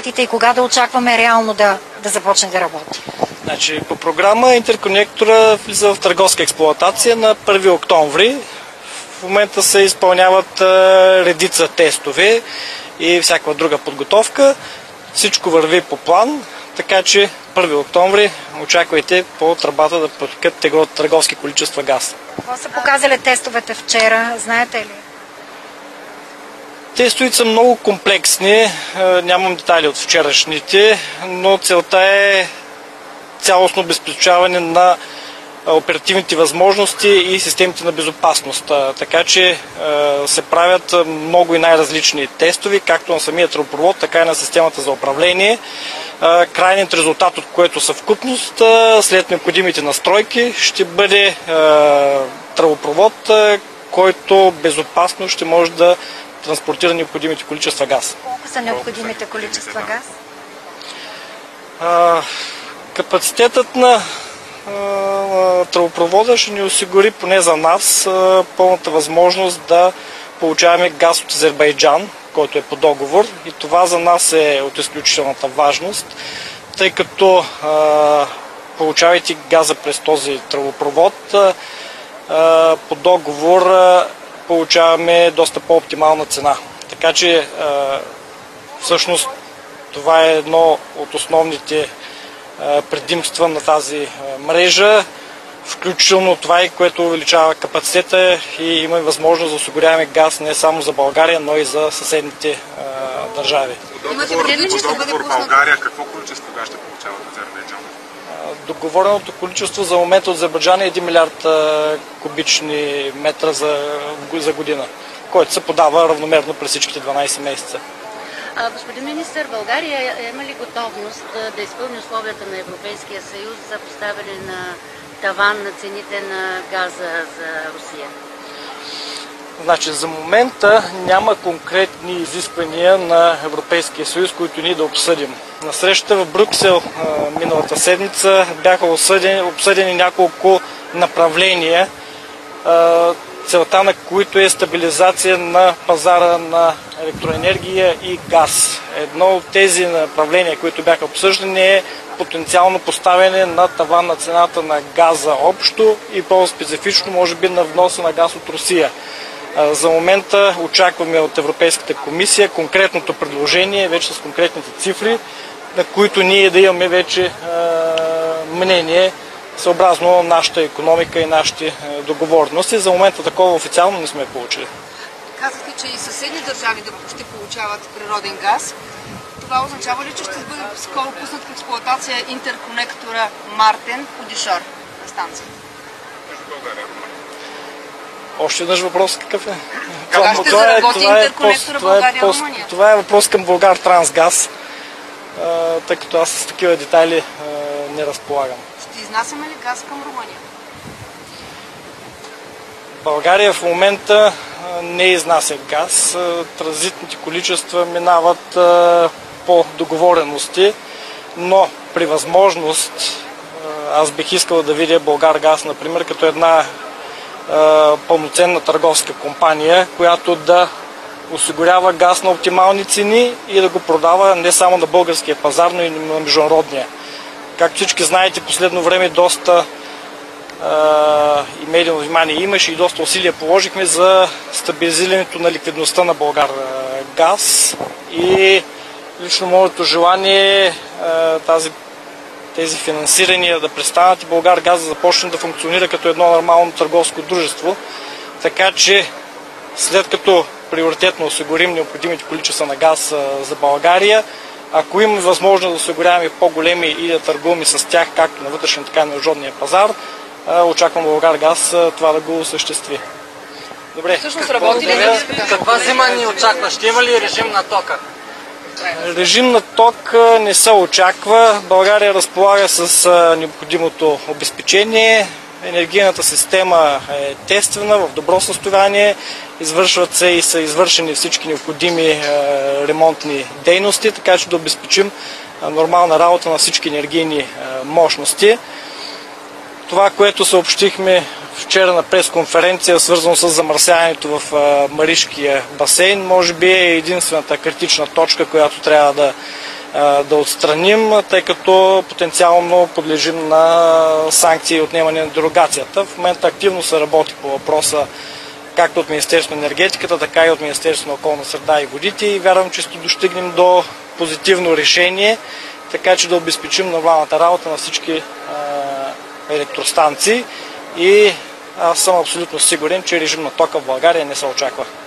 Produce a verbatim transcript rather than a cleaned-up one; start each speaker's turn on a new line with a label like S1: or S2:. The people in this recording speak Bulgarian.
S1: резултатите и кога да очакваме реално да, да започне да работи?
S2: Значи, по програма интерконектора влиза в търговска експлоатация на първи октомври. В момента се изпълняват редица тестове и всякаква друга подготовка. Всичко върви по план, така че първи октомври очаквайте по тръбата да потекат търговски количества газ.
S1: Какво са показали тестовете вчера, знаете ли?
S2: Тестовете са много комплексни, нямам детайли от вчерашните, но целта е цялостно обезпечаване на оперативните възможности и системите на безопасност. Така че се правят много и най-различни тестове, както на самия тръбопровод, така и на системата за управление. Крайният резултат, от което съвкупност след необходимите настройки, ще бъде тръбопровод, който безопасно ще може да транспортира необходимите количества газ.
S1: Колко са необходимите количества газ?
S2: Капацитетът на тръбопровода ще ни осигури поне за нас пълната възможност да получаваме газ от Азербайджан, който е по договор, и това за нас е от изключителната важност, тъй като получавайки газа през този тръбопровод по договор получаваме доста по-оптимална цена. Така че всъщност това е едно от основните предимства на тази мрежа, включително това и което увеличава капацитета и има възможност да осигуряваме газ не само за България, но и за съседните а, държави.
S3: Договор България какво количество газ ще получава от Азербайджан?
S2: Договореното количество за момента от Азербайджан е един милиард а, кубични метра за, за година, който се подава равномерно през всичките дванайсет месеца.
S4: А, господин министър, България има ли готовност да, да изпълни условията на Европейския съюз за поставяне на таван на цените на газа за Русия?
S2: Значи, за момента няма конкретни изисквания на Европейския съюз, които ние да обсъдим. На срещата в Брюксел а, миналата седмица бяха обсъдени, обсъдени няколко направления, а, целта на които е стабилизация на пазара на електроенергия и газ. Едно от тези направления, които бяха обсъждани, е потенциално поставяне на таван на цената на газа общо и по-специфично може би на вноса на газ от Русия. За момента очакваме от Европейската комисия конкретното предложение, вече с конкретните цифри, на които ние да имаме вече мнение съобразно нашата икономика и нашите договорности. За момента такова официално не сме получили.
S5: Казахте, че и съседни държави ще получават природен газ. Това означава ли, че ще бъде скоро пуснат в експлоатация интерконектора Мартен Одишор на станцията?
S2: Още веднъж въпрос какъв е?
S5: Кога ще
S2: това
S5: заработи
S2: е,
S5: интерконектора България-Румъния?
S2: Това е въпрос към Булгартрансгаз, тъй като аз с такива детайли не разполагам.
S5: Ще изнасяме ли газ към Румъния?
S2: България в момента не изнася газ. Транзитните количества минават по договорености, но при възможност аз бих искал да видя Булгаргаз, например, като една пълноценна търговска компания, която да осигурява газ на оптимални цени и да го продава не само на българския пазар, но и на международния. Както всички знаете, последно време доста а, и медийно внимание имаше и доста усилия положихме за стабилизирането на ликвидността на Булгаргаз и лично моето желание е тази тези финансирания да престанат и Булгаргаз да започне да функционира като едно нормално търговско дружество. Така че след като приоритетно осигурим необходимите количества на газ за България, ако имаме възможност да осигуряваме по-големи и да търгуваме с тях, както на вътрешния, така и на международния пазар, очаквам Булгаргаз това да го осъществи. Добре.
S5: Всъщност работи ли?
S2: Каква зима ни очаква? Ще има ли режим на тока? Режим на ток не се очаква. България разполага с необходимото обезпечение. Енергийната система е тествана, в добро състояние. Извършват се и са извършени всички необходими ремонтни дейности, така че да обезпечим нормална работа на всички енергийни мощности. Това, което съобщихме вчера на пресконференция, свързано с замърсяването в Маришкия басейн, може би е единствената критична точка, която трябва да да отстраним, тъй като потенциално подлежим на санкции и отнемане на дерогацията. В момента активно се работи по въпроса както от Министерството на енергетиката, така и от Министерството на околна среда и водите и вярвам, че ще достигнем до позитивно решение, така че да обезпечим нормалната работа на всички електростанции и аз съм абсолютно сигурен, че режим на тока в България не се очаква.